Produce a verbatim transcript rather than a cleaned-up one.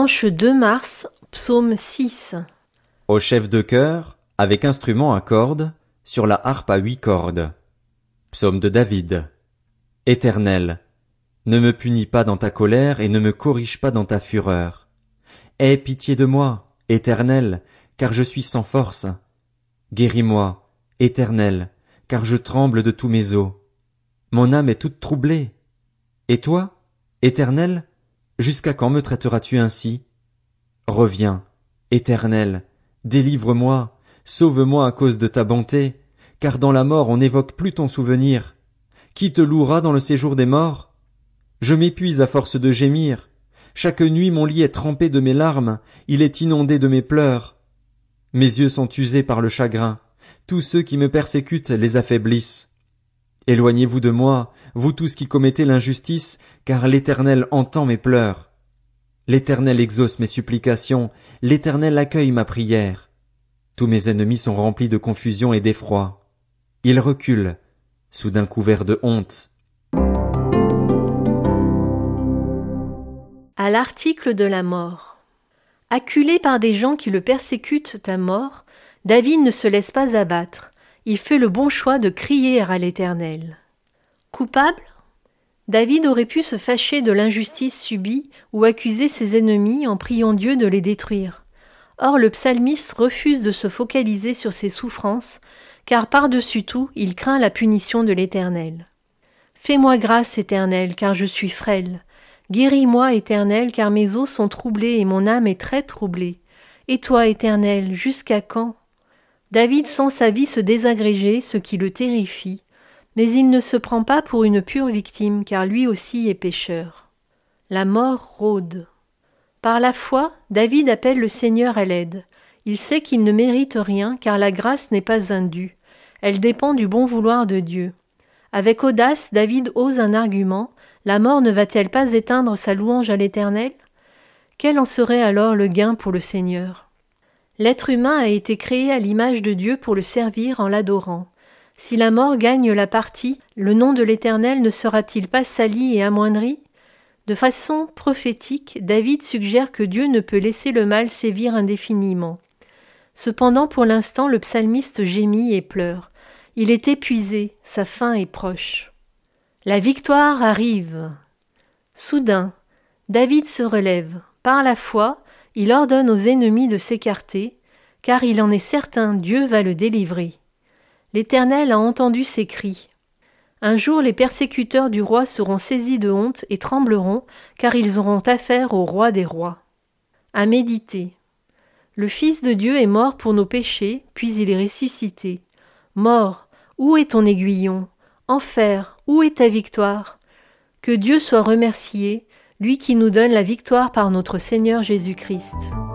Dimanche deux mars, psaume six. Au chef de chœur, avec instrument à cordes, sur la harpe à huit cordes. Psaume de David. Éternel, ne me punis pas dans ta colère et ne me corrige pas dans ta fureur. Aie pitié de moi, Éternel, car je suis sans force. Guéris-moi, Éternel, car je tremble de tous mes os. Mon âme est toute troublée. Et toi, Éternel, jusqu'à quand me traiteras-tu ainsi? Reviens, Éternel, délivre-moi, sauve-moi à cause de ta bonté, car dans la mort on n'évoque plus ton souvenir. Qui te louera dans le séjour des morts? Je m'épuise à force de gémir. Chaque nuit mon lit est trempé de mes larmes, il est inondé de mes pleurs. Mes yeux sont usés par le chagrin, tous ceux qui me persécutent les affaiblissent. Éloignez-vous de moi, vous tous qui commettez l'injustice, car l'Éternel entend mes pleurs. L'Éternel exauce mes supplications, l'Éternel accueille ma prière. Tous mes ennemis sont remplis de confusion et d'effroi. Ils reculent, soudain couverts de honte. À l'article de la mort. Acculé par des gens qui le persécutent à mort, David ne se laisse pas abattre. Il fait le bon choix de crier à l'Éternel. Coupable? David aurait pu se fâcher de l'injustice subie ou accuser ses ennemis en priant Dieu de les détruire. Or le psalmiste refuse de se focaliser sur ses souffrances, car par-dessus tout, il craint la punition de l'Éternel. Fais-moi grâce, Éternel, car je suis frêle. Guéris-moi, Éternel, car mes os sont troublés et mon âme est très troublée. Et toi, Éternel, jusqu'à quand? David sent sa vie se désagréger, ce qui le terrifie, mais il ne se prend pas pour une pure victime, car lui aussi est pécheur. La mort rôde. Par la foi, David appelle le Seigneur à l'aide. Il sait qu'il ne mérite rien, car la grâce n'est pas un dû. Elle dépend du bon vouloir de Dieu. Avec audace, David ose un argument. La mort ne va-t-elle pas éteindre sa louange à l'Éternel? Quel en serait alors le gain pour le Seigneur? L'être humain a été créé à l'image de Dieu pour le servir en l'adorant. Si la mort gagne la partie, le nom de l'Éternel ne sera-t-il pas sali et amoindri? De façon prophétique, David suggère que Dieu ne peut laisser le mal sévir indéfiniment. Cependant, pour l'instant, le psalmiste gémit et pleure. Il est épuisé, sa fin est proche. La victoire arrive. Soudain, David se relève. Par la foi, il ordonne aux ennemis de s'écarter, car il en est certain, Dieu va le délivrer. L'Éternel a entendu ses cris. Un jour, les persécuteurs du roi seront saisis de honte et trembleront, car ils auront affaire au roi des rois. À méditer. Le Fils de Dieu est mort pour nos péchés, puis il est ressuscité. Mort, où est ton aiguillon? Enfer, où est ta victoire? Que Dieu soit remercié, lui qui nous donne la victoire par notre Seigneur Jésus-Christ.